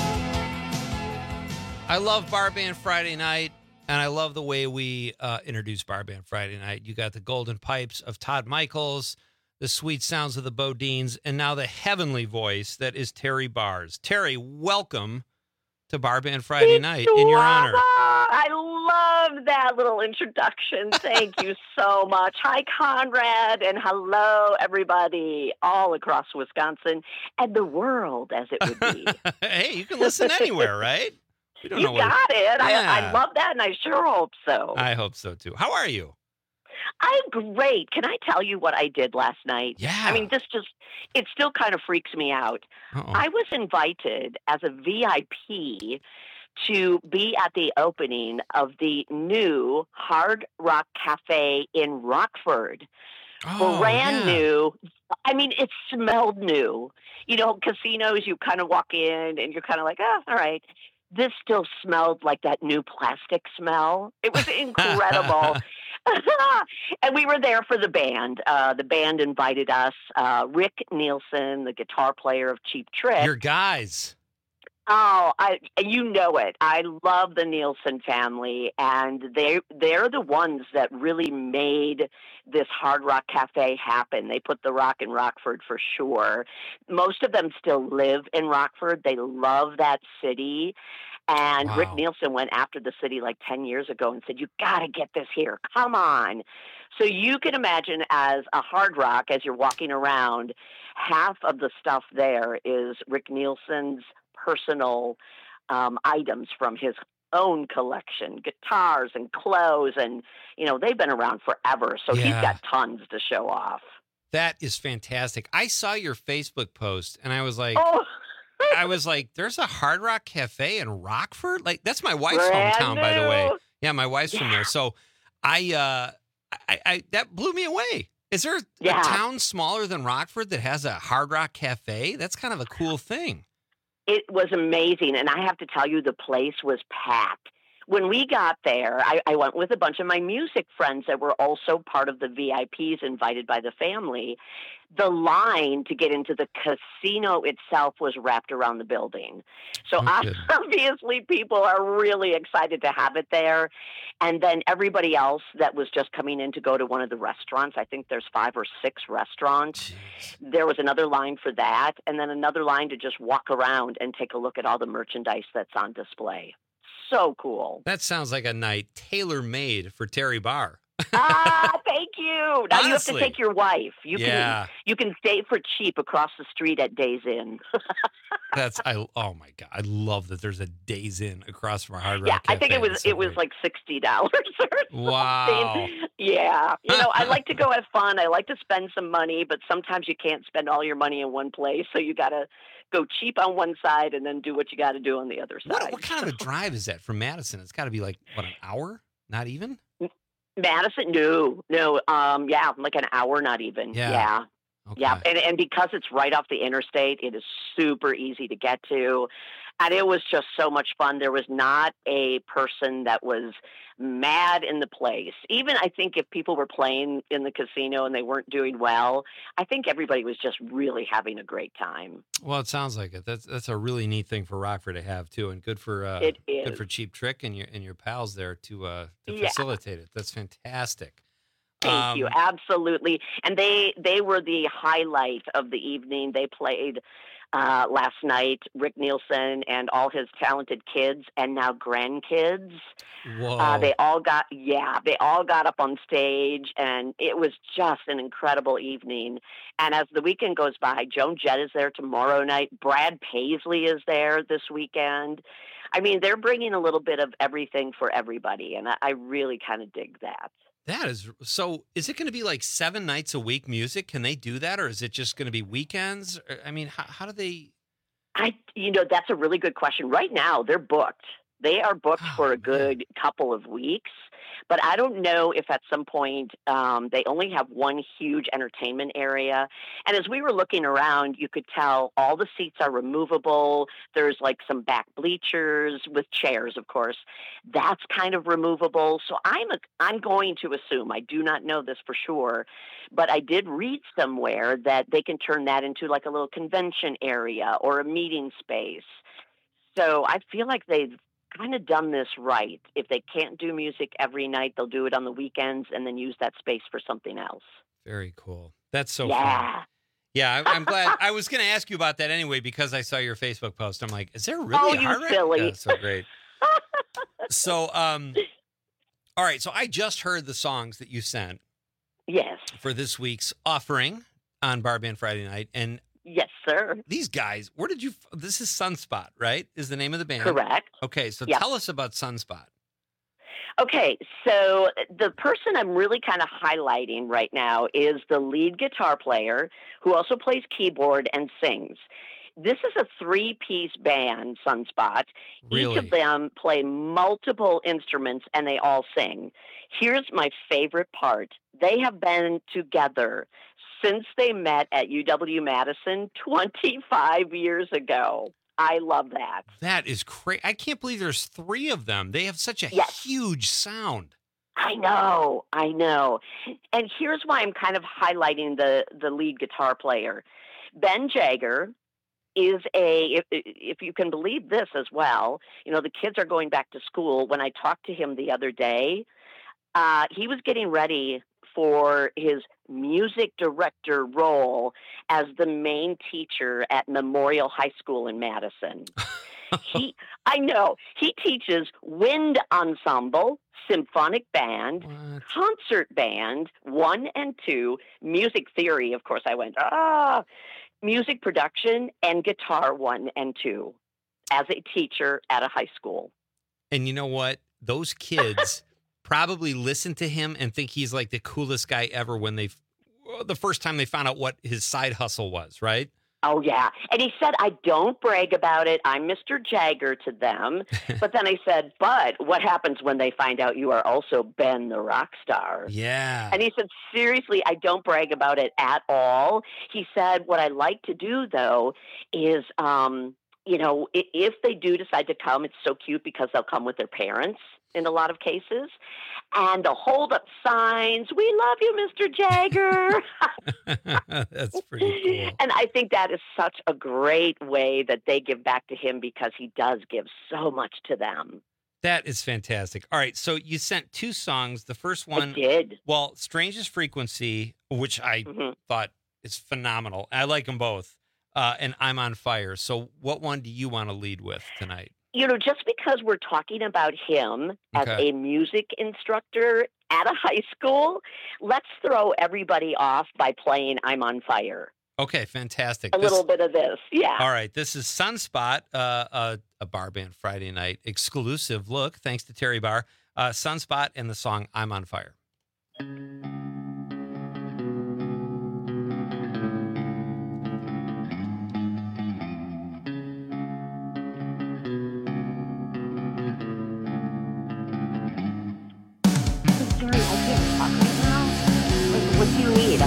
I love Bar Band Friday night, and I love the way we introduce Bar Band Friday night. You got the golden pipes of Todd Michaels, the sweet sounds of the Bodines, and now the heavenly voice that is Terry Bars. Terry, welcome to Bar Band Friday night in your honor. I love that little introduction. Thank you so much. Hi, Conrad, and hello, everybody all across Wisconsin and the world, as it would be. Hey, you can listen anywhere, right? You got it. I love that, and I sure hope so. I hope so, too. How are you? I'm great. Can I tell you what I did last night? Yeah. I mean, it still kind of freaks me out. Uh-oh. I was invited as a VIP to be at the opening of the new Hard Rock Cafe in Rockford. Brand new. I mean, it smelled new. You know, casinos, you kind of walk in and you're kind of like, oh, all right. This still smelled like that new plastic smell. It was incredible. And we were there for the band. The band invited us. Rick Nielsen, the guitar player of Cheap Trick. Your guys. Oh, you know it. I love the Nielsen family, and they're the ones that really made this Hard Rock Cafe happen. They put the rock in Rockford for sure. Most of them still live in Rockford. They love that city. And Wow. Rick Nielsen went after the city like 10 years ago and said, you got to get this here. Come on. So you can imagine as a Hard Rock, as you're walking around, half of the stuff there is Rick Nielsen's personal items from his own collection, guitars and clothes. And, you know, they've been around forever. So he's got tons to show off. That is fantastic. I saw your Facebook post, and I was like, there's a Hard Rock Cafe in Rockford? Like, that's my wife's hometown, by the way. Yeah, my wife's from there. So I that blew me away. Is there a town smaller than Rockford that has a Hard Rock Cafe? That's kind of a cool thing. It was amazing. And I have to tell you, the place was packed. When we got there, I went with a bunch of my music friends that were also part of the VIPs invited by the family. The line to get into the casino itself was wrapped around the building. So obviously people are really excited to have it there. And then everybody else that was just coming in to go to one of the restaurants, I think there's 5 or 6 restaurants. There was another line for that, and then another line to just walk around and take a look at all the merchandise that's on display. So cool. That sounds like a night tailor-made for Terry Barr. Thank you. Now you have to Honestly. take your wife. You can stay for cheap across the street at Days Inn. Oh my God. I love that there's a Days Inn across from our Hard Rock Yeah, I Cafe. think it was like $60 or something. Wow. Yeah. You know, I like to go have fun. I like to spend some money, but sometimes you can't spend all your money in one place. So you got to go cheap on one side and then do what you got to do on the other side. What kind of a drive is that from Madison? It's got to be like, what, an hour? Not even? Madison? No. Like an hour, not even. Yeah. Okay. Yeah, and because it's right off the interstate, it is super easy to get to. And it was just so much fun. There was not a person that was mad in the place. Even I think if people were playing in the casino and they weren't doing well, I think everybody was just really having a great time. Well, it sounds like it. That's a really neat thing for Rockford to have too, and good for It is. good for Cheap Trick and your pals there to facilitate it. That's fantastic. Thank you. Absolutely. And they were the highlight of the evening. They played last night, Rick Nielsen and all his talented kids and now grandkids. Whoa. They all got up on stage, and it was just an incredible evening. And as the weekend goes by, Joan Jett is there tomorrow night. Brad Paisley is there this weekend. I mean, they're bringing a little bit of everything for everybody, and I really kind of dig that. That is so. Is it going to be like 7 nights a week music? Can they do that, or is it just going to be weekends? I mean, how do they? That's a really good question. Right now, they're booked They are booked for a good couple of weeks, but I don't know if at some point they only have one huge entertainment area. And as we were looking around, you could tell all the seats are removable. There's like some back bleachers with chairs, of course. That's kind of removable. So I'm going to assume, I do not know this for sure, but I did read somewhere that they can turn that into like a little convention area or a meeting space. So I feel like they've kind of done this right. If they can't do music every night, they'll do it on the weekends and then use that space for something else. Very cool. That's so fun. Yeah, I'm glad. I was going to ask you about that anyway because I saw your Facebook post. I'm like, is there really a heart rate? Silly. That's so great. So, all right. So I just heard the songs that you sent. Yes. For this week's offering on Bar Band Friday Night. And yes, sir. These guys, where did you, this is Sunspot, right? Is the name of the band? Correct. Okay. So Yep. tell us about Sunspot. Okay, so the person I'm really kind of highlighting right now is the lead guitar player who also plays keyboard and sings. This is a three-piece band, Sunspot. Really? Each of them play multiple instruments and they all sing. Here's my favorite part. They have been together since they met at UW-Madison 25 years ago. I love that. That is crazy. I can't believe there's three of them. They have such a huge sound. I know. And here's why I'm kind of highlighting the lead guitar player. Ben Jagger is if you can believe this as well, you know, the kids are going back to school. When I talked to him the other day, he was getting ready for his music director role as the main teacher at Memorial High School in Madison. He teaches wind ensemble, symphonic band, concert band 1 and 2, music theory. Of course, I went, music production and guitar 1 and 2 as a teacher at a high school. And you know what? Those kids probably listen to him and think he's like the coolest guy ever when the first time they found out what his side hustle was, right? Oh, yeah. And he said, I don't brag about it. I'm Mr. Jagger to them. But then I said, but what happens when they find out you are also Ben the rock star? Yeah. And he said, seriously, I don't brag about it at all. He said, what I like to do, though, is, you know, if they do decide to come, it's so cute because they'll come with their parents in a lot of cases. And they'll hold up signs, we love you, Mr. Jagger. That's pretty cool. And I think that is such a great way that they give back to him because he does give so much to them. That is fantastic. All right, so you sent 2 songs. The first one, I did. Well, Strangest Frequency, which I thought is phenomenal. I like them both. And I'm on Fire. So what one do you want to lead with tonight? You know, just because we're talking about him as a music instructor at a high school, let's throw everybody off by playing I'm on Fire. Okay, fantastic. A little bit of this, yeah. All right, this is Sunspot, a Bar Band Friday Night exclusive look, thanks to Terry Barr. Sunspot and the song I'm on Fire. What do you need?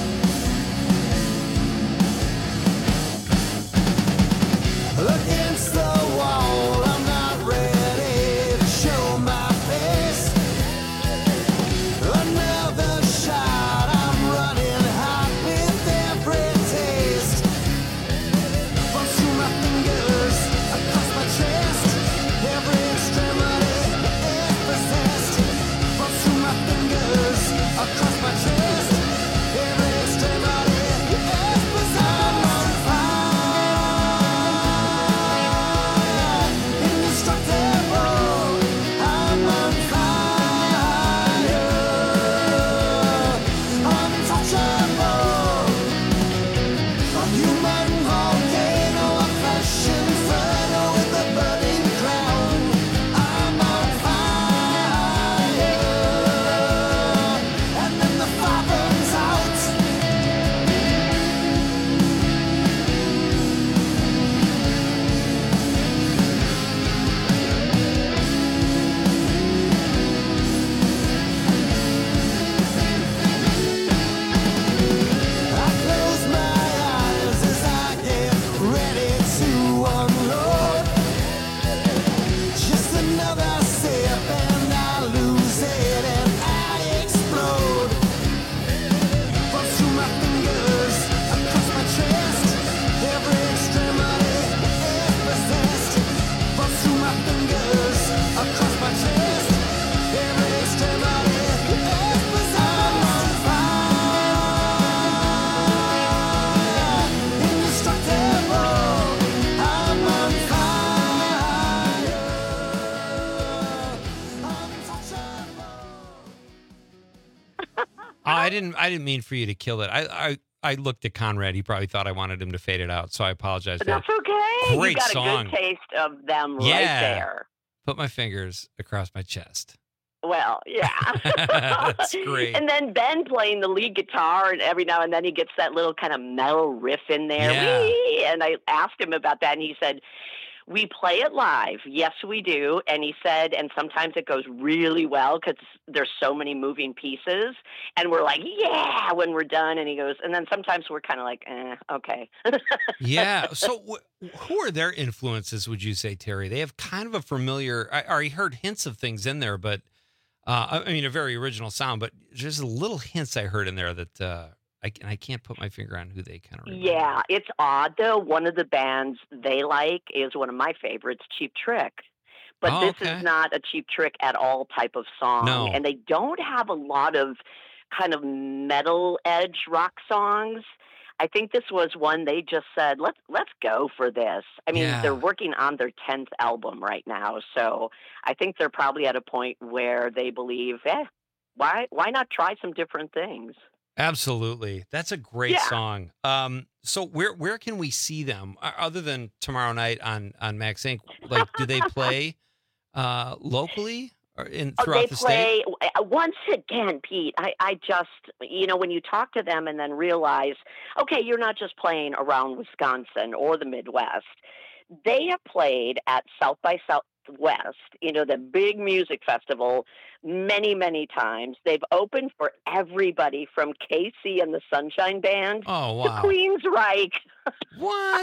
Look inside. didn't mean for you to kill it. I looked at Conrad. He probably thought I wanted him to fade it out, so I apologize for that. That's okay. Great you got song. a good taste of them right there. Put my fingers across my chest. Well, yeah. That's great. And then Ben playing the lead guitar, and every now and then he gets that little kind of metal riff in there. Yeah. Whee! And I asked him about that, and he said, we play it live. Yes, we do. And he said, and sometimes it goes really well because there's so many moving pieces. And we're like, yeah, when we're done. And he goes, and then sometimes we're kind of like, okay. Yeah. So who are their influences, would you say, Terry? They have kind of a familiar, I already heard hints of things in there, but I mean, a very original sound, but just little hints I heard in there that I can't put my finger on who they kind of remember. Yeah, it's odd, though. One of the bands they like is one of my favorites, Cheap Trick. But this is not a Cheap Trick at all type of song. No. And they don't have a lot of kind of metal edge rock songs. I think this was one they just said, let's go for this. I mean, they're working on their 10th album right now. So I think they're probably at a point where they believe, why not try some different things? Absolutely. That's a great song. So where can we see them other than tomorrow night on Max Inc? Like, do they play locally or throughout the state? They play, once again, Pete, I just, when you talk to them and then realize, okay, you're not just playing around Wisconsin or the Midwest. They have played at South by Southwest, the big music festival, many, many times. They've opened for everybody from KC and the Sunshine Band to Queensryche. What?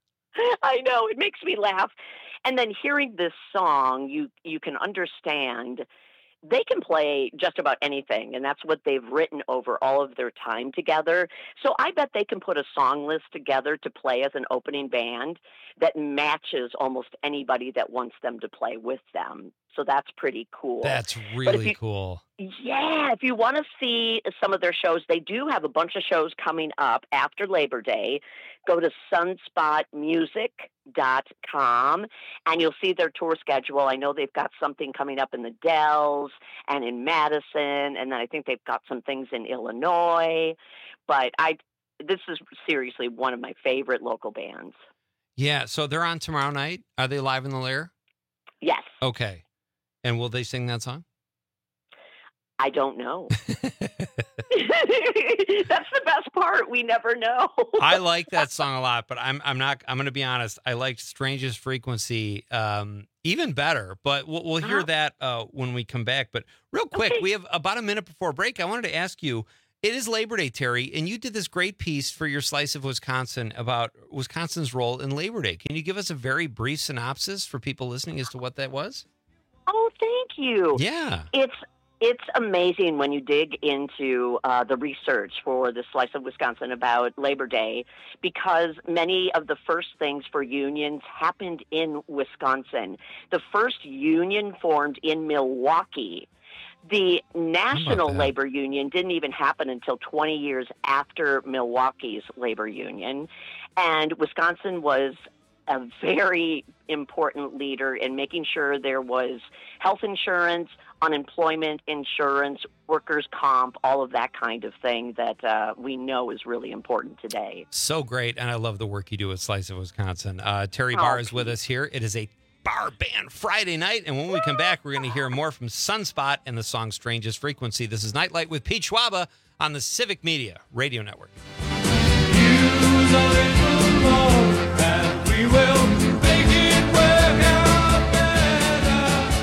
I know. It makes me laugh. And then hearing this song, you can understand they can play just about anything, and that's what they've written over all of their time together. So I bet they can put a song list together to play as an opening band that matches almost anybody that wants them to play with them. So that's pretty cool. That's really cool. Yeah, if you want to see some of their shows, they do have a bunch of shows coming up after Labor Day. Go to sunspotmusic.com and you'll see their tour schedule. I know they've got something coming up in the Dells and in Madison, and then I think they've got some things in Illinois. But this is seriously one of my favorite local bands. Yeah, so they're on tomorrow night. Are they live in the Lair? Yes. Okay. And will they sing that song? I don't know. That's the best part. We never know. I like that song a lot, but I'm going to be honest. I liked Strangest Frequency even better, but we'll hear that when we come back. But real quick, we have about a minute before break. I wanted to ask you, it is Labor Day, Terry, and you did this great piece for your Slice of Wisconsin about Wisconsin's role in Labor Day. Can you give us a very brief synopsis for people listening as to what that was? Oh, thank you. Yeah. It's amazing when you dig into the research for the Slice of Wisconsin about Labor Day, because many of the first things for unions happened in Wisconsin. The first union formed in Milwaukee. The National Labor Union didn't even happen until 20 years after Milwaukee's labor union. And Wisconsin was a very important leader in making sure there was health insurance, unemployment insurance, workers' comp, all of that kind of thing that we know is really important today. So great, and I love the work you do at Slice of Wisconsin. Terry Barr is with us here. It is a bar band Friday night, and when we come back, we're going to hear more from Sunspot and the song Strangest Frequency. This is Nightlight with Pete Schwaba on the Civic Media Radio Network. We will make it work out better.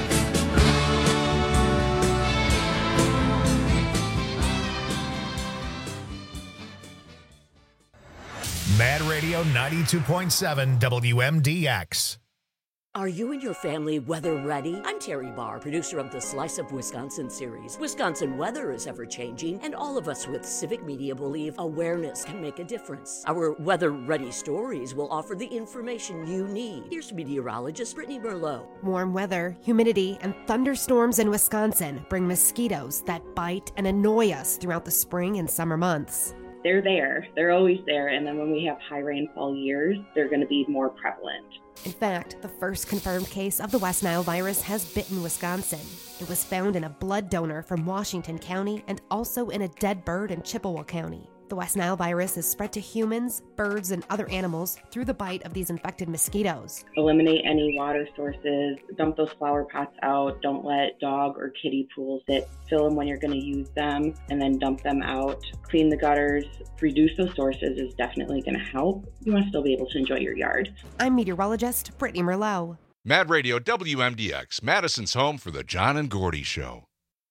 Mad Radio 92.7 WMDX. Are you and your family weather ready? I'm Terry Barr, producer of the Slice of Wisconsin series. Wisconsin weather is ever-changing, and all of us with Civic Media believe awareness can make a difference. Our weather-ready stories will offer the information you need. Here's meteorologist Brittany Merlot. Warm weather, humidity, and thunderstorms in Wisconsin bring mosquitoes that bite and annoy us throughout the spring and summer months. they're there. They're always there. And then when we have high rainfall years, they're going to be more prevalent. In fact, the first confirmed case of the West Nile virus has bitten Wisconsin. It was found in a blood donor from Washington County and also in a dead bird in Chippewa County. The West Nile virus is spread to humans, birds, and other animals through the bite of these infected mosquitoes. Eliminate any water sources, dump those flower pots out, don't let dog or kiddie pools sit, fill them when you're going to use them, and then dump them out. Clean the gutters, reduce those sources is definitely going to help. You want to still be able to enjoy your yard. I'm meteorologist Brittany Merlot. Mad Radio WMDX, Madison's home for the John and Gordy Show.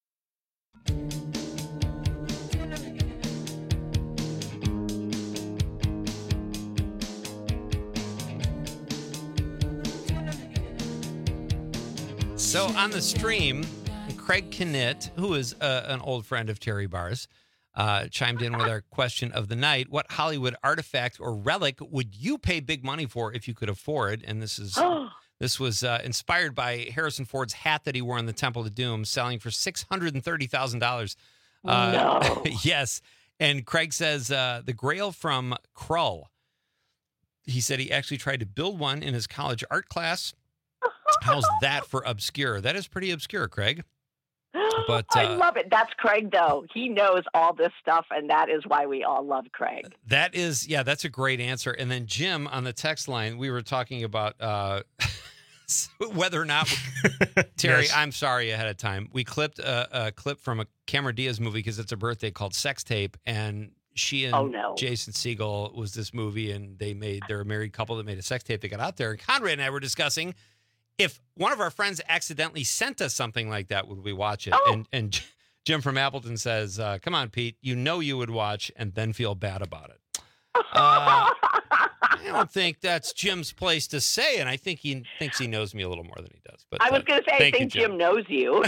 So on the stream, Craig Knitt, who is an old friend of Terry Barr's, chimed in with our question of the night. What Hollywood artifact or relic would you pay big money for if you could afford? And this was inspired by Harrison Ford's hat that he wore in the Temple of Doom, selling for $630,000. No. Yes. And Craig says the Grail from Krull. He said he actually tried to build one in his college art class. How's that for obscure? That is pretty obscure, Craig. But I love it. That's Craig, though. He knows all this stuff, and that is why we all love Craig. That's a great answer. And then Jim on the text line, we were talking about whether or not Terry. Yes. I'm sorry ahead of time. We clipped a clip from a Cameron Diaz movie because it's a birthday called Sex Tape, and she and Jason Segel was this movie, and they're a married couple that made a sex tape. They got out there, and Conrad and I were discussing if one of our friends accidentally sent us something like that, would we watch it? Oh. And Jim from Appleton says, "Come on, Pete, you would watch and then feel bad about it." I don't think that's Jim's place to say, and I think he thinks he knows me a little more than he does. But I was going to say, I think Jim knows you.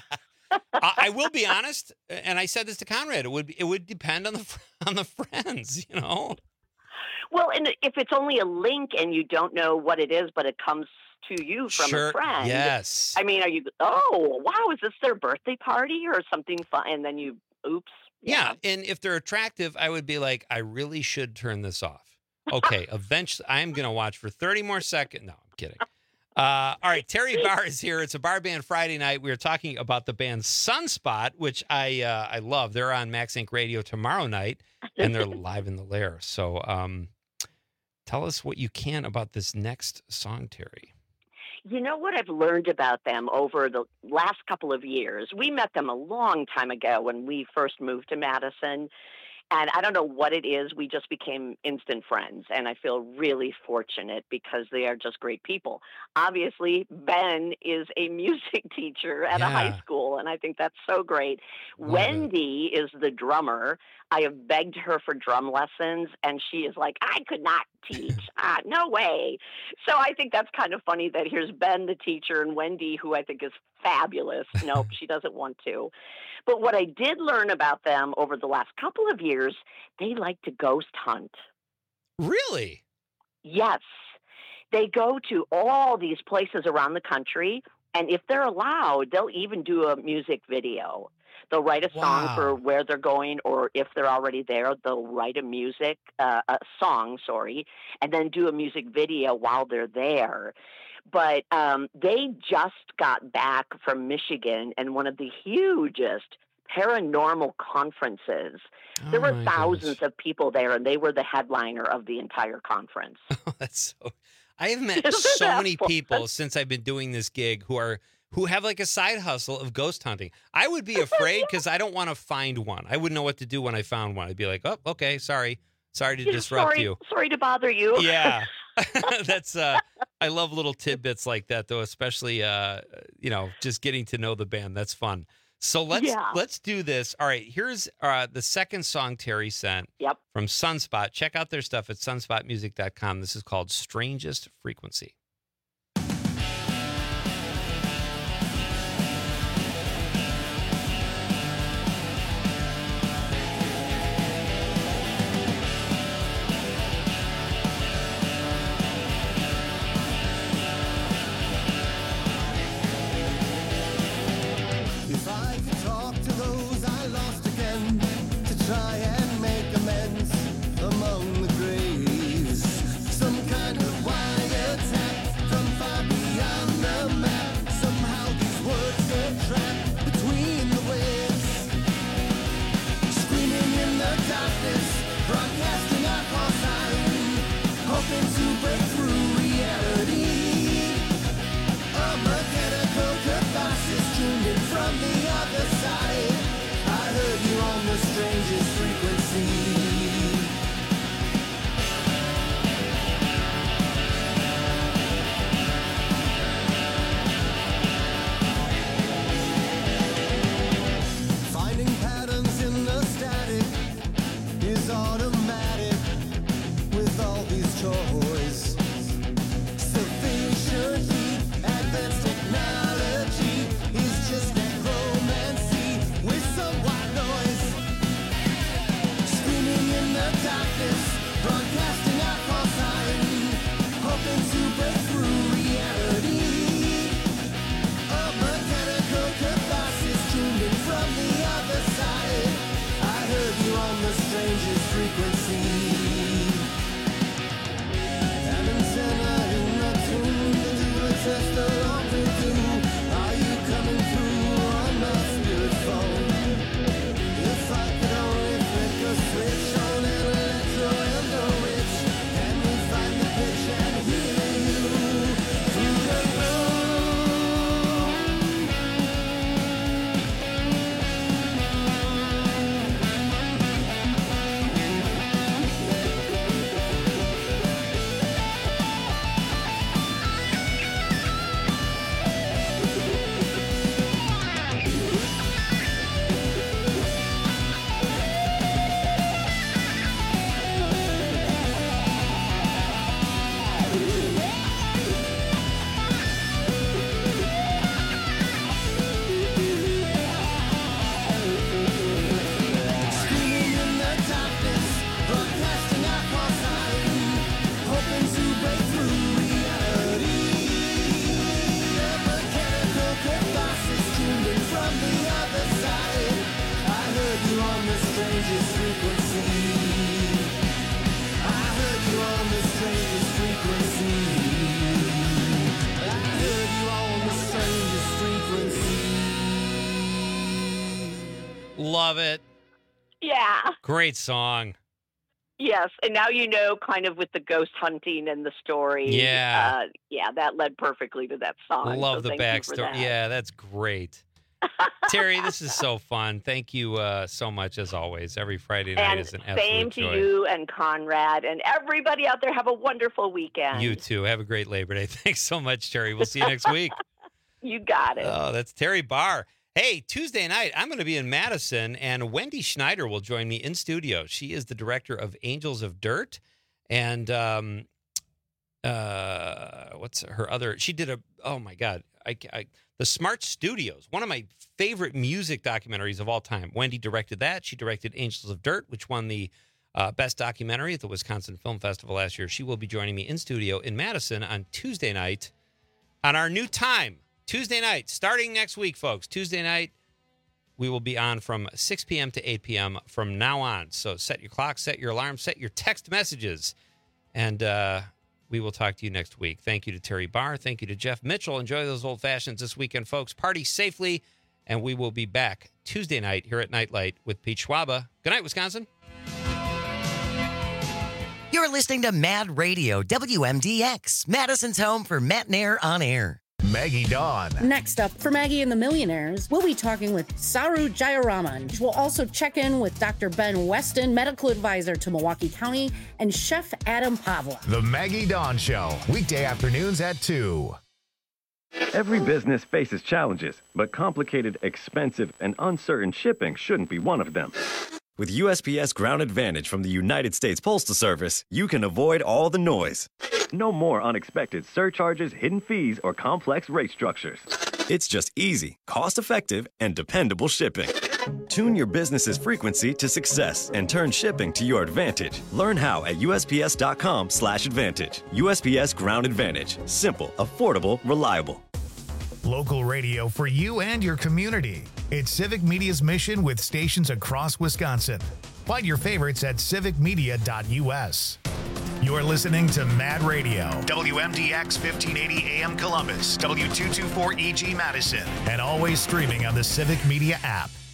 I will be honest, and I said this to Conrad. It would depend on the friends, you know. Well, and if it's only a link and you don't know what it is, but it comes to you from a friend. Yes. I mean, are you? Oh, wow! Is this their birthday party or something fun? And then you, oops. Yeah, and if they're attractive, I would be like, I really should turn this off. Okay, eventually, I'm going to watch for 30 more seconds. No, I'm kidding. All right, Terry Barr is here. It's a Bar Band Friday night. We were talking about the band Sunspot, which I love. They're on Max Inc. Radio tomorrow night, and they're live in the Lair. So tell us what you can about this next song, Terry. You know what I've learned about them over the last couple of years? We met them a long time ago when we first moved to Madison. And I don't know what it is. We just became instant friends. And I feel really fortunate because they are just great people. Obviously, Ben is a music teacher at a high school. And I think that's so great. Wendy is the drummer. I have begged her for drum lessons. And she is like, I could not teach. No way. So I think that's kind of funny that here's Ben, the teacher, and Wendy, who I think is fabulous. Nope, she doesn't want to. But what I did learn about them over the last couple of years, they like to ghost hunt. Really? Yes. They go to all these places around the country, and if they're allowed, they'll even do a music video. They'll write a song for where they're going, or if they're already there, they'll write a song, and then do a music video while they're there. But they just got back from Michigan and one of the hugest paranormal conferences. There were thousands of people there, and they were the headliner of the entire conference. That's so. I have met so many people since I've been doing this gig who have like a side hustle of ghost hunting. I would be afraid because I don't want to find one. I wouldn't know what to do when I found one. I'd be like, oh, okay, sorry to disrupt you. Sorry to bother you. Yeah. That's I love little tidbits like that, though, especially just getting to know the band. That's fun. So let's do this. All right, here's the second song Terry sent from Sunspot. Check out their stuff at sunspotmusic.com. This is called Strangest Frequency. Try and make amends. love it. Yeah. Great song. Yes, and now you know kind of with the ghost hunting and the story. Yeah. That led perfectly to that song. Love so the thank you for backstory. that. Yeah, that's great. Terry, this is so fun. Thank you so much, as always. Every Friday night And is an same absolute to joy. you and Conrad and everybody out there. Have a wonderful weekend. You too. Have a great Labor Day. Thanks so much, Terry. We'll see you next week. You got it. Oh, that's Terry Barr. Hey, Tuesday night, I'm going to be in Madison, and Wendy Schneider will join me in studio. She is the director of Angels of Dirt, and what's her other? She did oh my God, The Smart Studios, one of my favorite music documentaries of all time. Wendy directed that. She directed Angels of Dirt, which won the Best Documentary at the Wisconsin Film Festival last year. She will be joining me in studio in Madison on Tuesday night on our new time. Tuesday night, starting next week, folks. Tuesday night, we will be on from 6 p.m. to 8 p.m. from now on. So set your clock, set your alarm, set your text messages, and we will talk to you next week. Thank you to Terry Barr. Thank you to Jeff Mitchell. Enjoy those old fashions this weekend, folks. Party safely, and we will be back Tuesday night here at Nightlight with Pete Schwaba. Good night, Wisconsin. You're listening to Mad Radio, WMDX, Madison's home for Matnair on Air. Maggie Dawn. Next up, for Maggie and the Millionaires, we'll be talking with Saru Jayaraman. We'll also check in with Dr. Ben Weston, medical advisor to Milwaukee County, and Chef Adam Pavla. The Maggie Dawn Show, weekday afternoons at 2. Every business faces challenges, but complicated, expensive, and uncertain shipping shouldn't be one of them. With USPS Ground Advantage from the United States Postal Service, you can avoid all the noise. No more unexpected surcharges, hidden fees, or complex rate structures. It's just easy, cost-effective, and dependable shipping. Tune your business's frequency to success and turn shipping to your advantage. Learn how at USPS.com/advantage. USPS Ground Advantage. Simple, affordable, reliable. Local radio for you and your community. It's Civic Media's mission with stations across Wisconsin. Find your favorites at civicmedia.us. You're listening to Mad Radio, WMDX 1580 AM Columbus, W224EG Madison, and always streaming on the Civic Media app.